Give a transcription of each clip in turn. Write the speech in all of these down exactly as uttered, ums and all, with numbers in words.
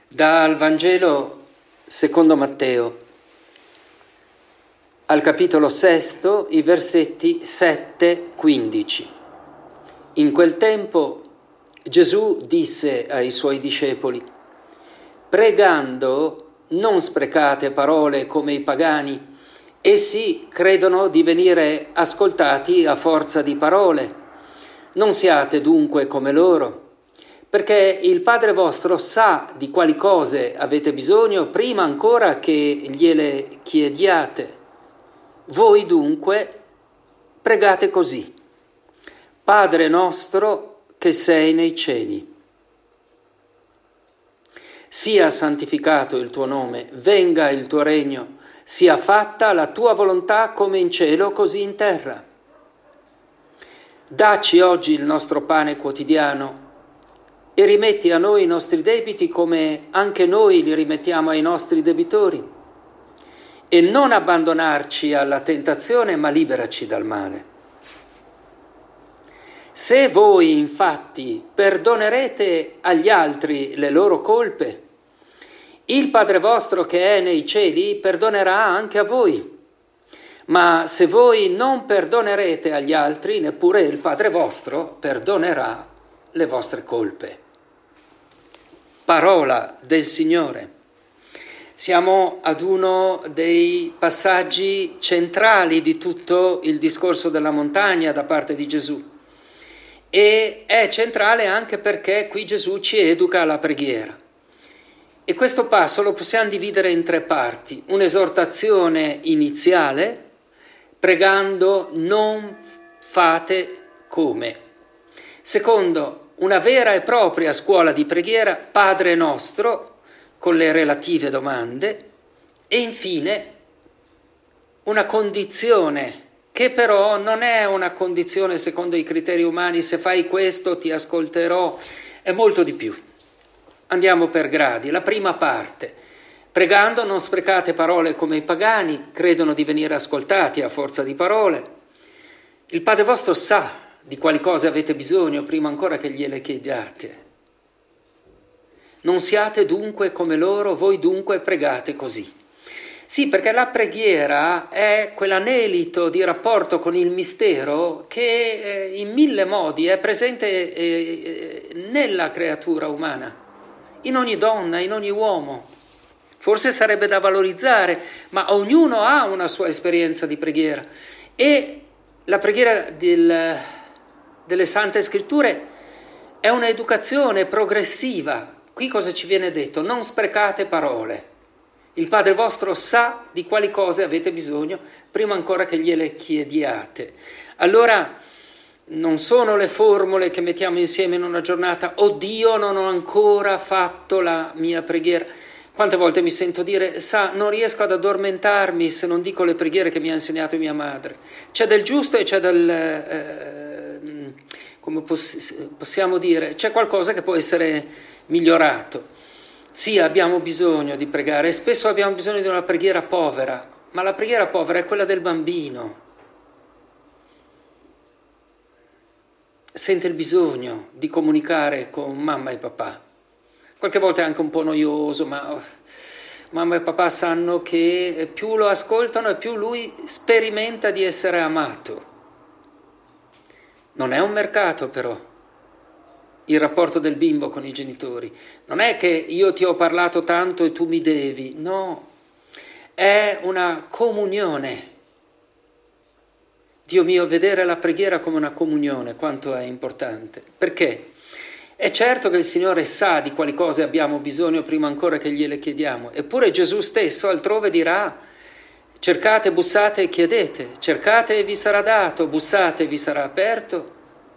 Dal Vangelo secondo Matteo, al capitolo sesto, i versetti sette quindici. In quel tempo Gesù disse ai suoi discepoli: pregando non sprecate parole come i pagani, essi credono di venire ascoltati a forza di parole. Non siate dunque come loro, perché il Padre vostro sa di quali cose avete bisogno prima ancora che gliele chiediate. Voi dunque pregate così: Padre nostro che sei nei cieli, sia santificato il tuo nome, venga il tuo regno, sia fatta la tua volontà come in cielo così in terra. Dacci oggi il nostro pane quotidiano e rimetti a noi i nostri debiti come anche noi li rimettiamo ai nostri debitori. E non abbandonarci alla tentazione, ma liberaci dal male. Se voi infatti perdonerete agli altri le loro colpe, il Padre vostro che è nei cieli perdonerà anche a voi. Ma se voi non perdonerete agli altri, neppure il Padre vostro perdonerà le vostre colpe. Parola del Signore. Siamo ad uno dei passaggi centrali di tutto il discorso della montagna da parte di Gesù, e è centrale anche perché qui Gesù ci educa alla preghiera. E questo passo lo possiamo dividere in tre parti: un'esortazione iniziale, pregando non fate come; secondo, una vera e propria scuola di preghiera, Padre nostro, con le relative domande; e infine una condizione che però non è una condizione secondo i criteri umani: se fai questo ti ascolterò, è molto di più. Andiamo per gradi. La prima parte: pregando non sprecate parole come i pagani, credono di venire ascoltati a forza di parole. Il Padre vostro sa di quali cose avete bisogno prima ancora che gliele chiediate. Non siate dunque come loro, voi dunque pregate così. Sì, perché la preghiera è quell'anelito di rapporto con il mistero che eh, in mille modi è presente eh, nella creatura umana, in ogni donna, in ogni uomo. Forse sarebbe da valorizzare, ma ognuno ha una sua esperienza di preghiera. E la preghiera del, delle Sante Scritture è un'educazione progressiva. Qui cosa ci viene detto? Non sprecate parole. Il Padre vostro sa di quali cose avete bisogno prima ancora che gliele chiediate. Allora non sono le formule che mettiamo insieme in una giornata: oh Dio, non ho ancora fatto la mia preghiera. Quante volte mi sento dire: sa, non riesco ad addormentarmi se non dico le preghiere che mi ha insegnato mia madre. C'è del giusto e c'è del, eh, come poss- possiamo dire, c'è qualcosa che può essere migliorato. Sì, abbiamo bisogno di pregare e spesso abbiamo bisogno di una preghiera povera, ma la preghiera povera è quella del bambino. Sente il bisogno di comunicare con mamma e papà. Qualche volta è anche un po' noioso, ma mamma e papà sanno che più lo ascoltano e più lui sperimenta di essere amato. Non è un mercato però il rapporto del bimbo con i genitori. Non è che io ti ho parlato tanto e tu mi devi, no, è una comunione. Dio mio, vedere la preghiera come una comunione, quanto è importante. Perché? È certo che il Signore sa di quali cose abbiamo bisogno prima ancora che gliele chiediamo, eppure Gesù stesso altrove dirà: cercate, bussate e chiedete, cercate e vi sarà dato, bussate e vi sarà aperto,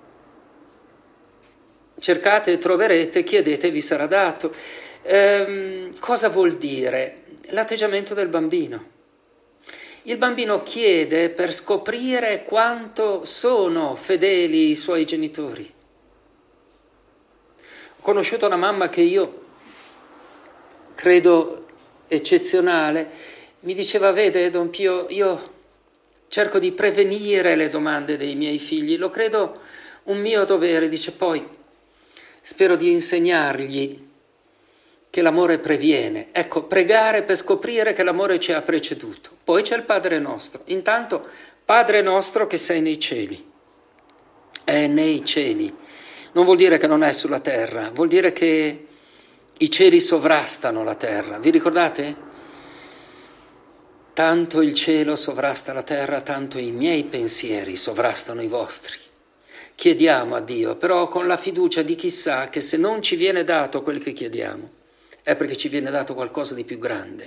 cercate e troverete, chiedete e vi sarà dato. Ehm, cosa vuol dire? L'atteggiamento del bambino. Il bambino chiede per scoprire quanto sono fedeli i suoi genitori. Ho conosciuto una mamma che io credo eccezionale. Mi diceva: vede Don Pio, io cerco di prevenire le domande dei miei figli, lo credo un mio dovere. Dice: poi spero di insegnargli che l'amore previene. Ecco, pregare per scoprire che l'amore ci ha preceduto. Poi c'è il Padre nostro. Intanto, Padre nostro che sei nei cieli. È nei cieli. Non vuol dire che non è sulla terra, vuol dire che i cieli sovrastano la terra. Vi ricordate? Tanto il cielo sovrasta la terra, tanto i miei pensieri sovrastano i vostri. Chiediamo a Dio, però con la fiducia di chi sa che se non ci viene dato quel che chiediamo, è perché ci viene dato qualcosa di più grande.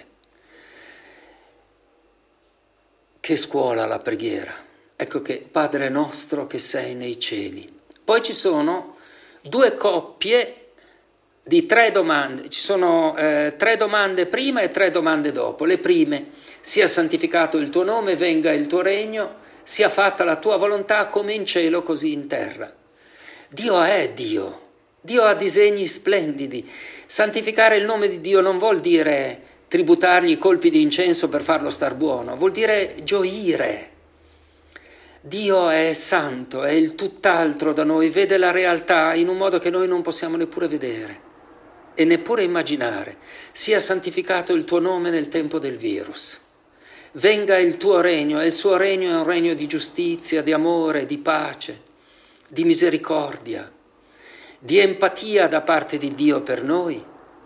Che scuola la preghiera. Ecco che Padre nostro che sei nei cieli. Poi ci sono due coppie di tre domande. Ci sono eh, tre domande prima e tre domande dopo. Le prime: sia santificato il tuo nome, venga il tuo regno, sia fatta la tua volontà come in cielo così in terra. Dio è Dio. Dio ha disegni splendidi. Santificare il nome di Dio non vuol dire tributargli colpi di incenso per farlo star buono, vuol dire gioire. Dio è santo, è il tutt'altro da noi, vede la realtà in un modo che noi non possiamo neppure vedere e neppure immaginare. Sia santificato il tuo nome nel tempo del virus. Venga il tuo regno, e il suo regno è un regno di giustizia, di amore, di pace, di misericordia, di empatia da parte di Dio per noi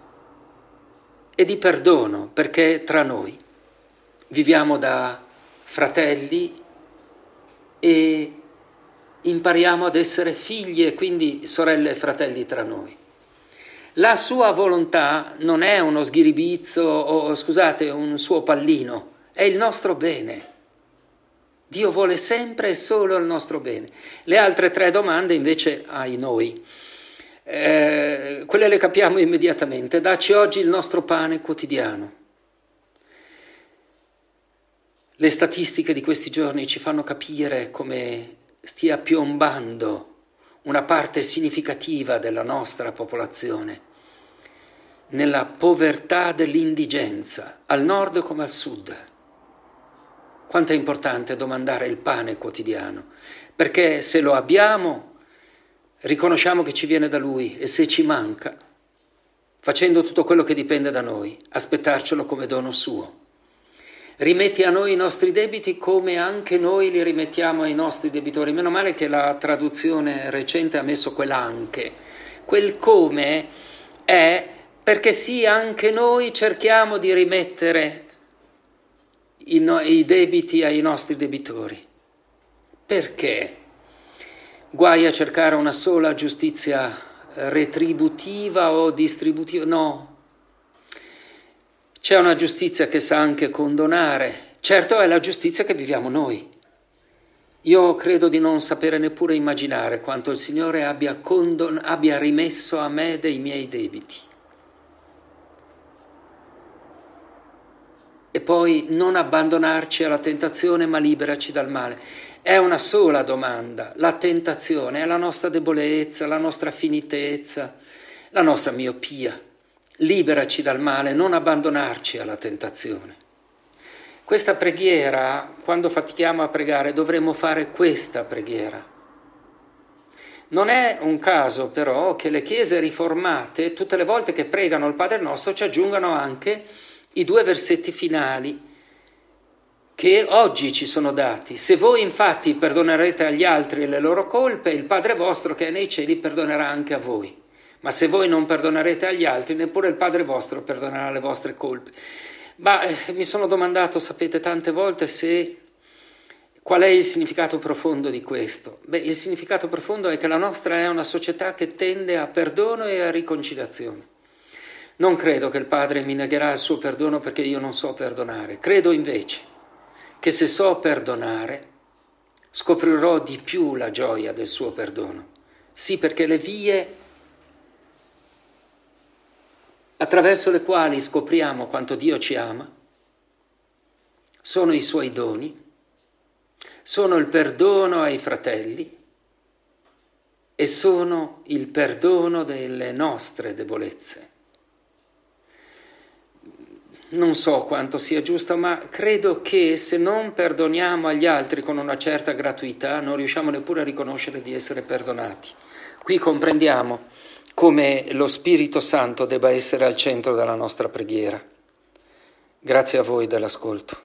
e di perdono, perché tra noi viviamo da fratelli e impariamo ad essere figli e quindi sorelle e fratelli tra noi. La sua volontà non è uno sghiribizzo o, scusate, un suo pallino, è il nostro bene. Dio vuole sempre e solo il nostro bene. Le altre tre domande invece ai noi. Eh, quelle le capiamo immediatamente. Dacci oggi il nostro pane quotidiano. Le statistiche di questi giorni ci fanno capire come stia piombando una parte significativa della nostra popolazione nella povertà dell'indigenza, al nord come al sud. Quanto è importante domandare il pane quotidiano, perché se lo abbiamo riconosciamo che ci viene da Lui e se ci manca, facendo tutto quello che dipende da noi, aspettarcelo come dono suo. Rimetti a noi i nostri debiti come anche noi li rimettiamo ai nostri debitori. Meno male che la traduzione recente ha messo quell'anche. Quel come è perché sì, anche noi cerchiamo di rimettere i, no- i debiti ai nostri debitori. Perché? Guai a cercare una sola giustizia retributiva o distributiva? No. C'è una giustizia che sa anche condonare. Certo è la giustizia che viviamo noi. Io credo di non sapere neppure immaginare quanto il Signore abbia, condon- abbia rimesso a me dei miei debiti. E poi non abbandonarci alla tentazione, ma liberaci dal male. È una sola domanda. La tentazione è la nostra debolezza, la nostra finitezza, la nostra miopia. Liberaci dal male, non abbandonarci alla tentazione. Questa preghiera, quando fatichiamo a pregare, dovremmo fare questa preghiera. Non è un caso però che le chiese riformate, tutte le volte che pregano il Padre Nostro, ci aggiungano anche i due versetti finali che oggi ci sono dati. Se voi infatti perdonerete agli altri le loro colpe, il Padre vostro che è nei cieli perdonerà anche a voi. Ma se voi non perdonerete agli altri, neppure il Padre vostro perdonerà le vostre colpe. Ma eh, mi sono domandato, sapete, tante volte se qual è il significato profondo di questo. Beh, il significato profondo è che la nostra è una società che tende a perdono e a riconciliazione. Non credo che il Padre mi negherà il suo perdono perché io non so perdonare. Credo invece che se so perdonare, scoprirò di più la gioia del suo perdono. Sì, perché le vie attraverso le quali scopriamo quanto Dio ci ama, sono i suoi doni, sono il perdono ai fratelli e sono il perdono delle nostre debolezze. Non so quanto sia giusto, ma credo che se non perdoniamo agli altri con una certa gratuità, non riusciamo neppure a riconoscere di essere perdonati. Qui comprendiamo come lo Spirito Santo debba essere al centro della nostra preghiera. Grazie a voi dell'ascolto.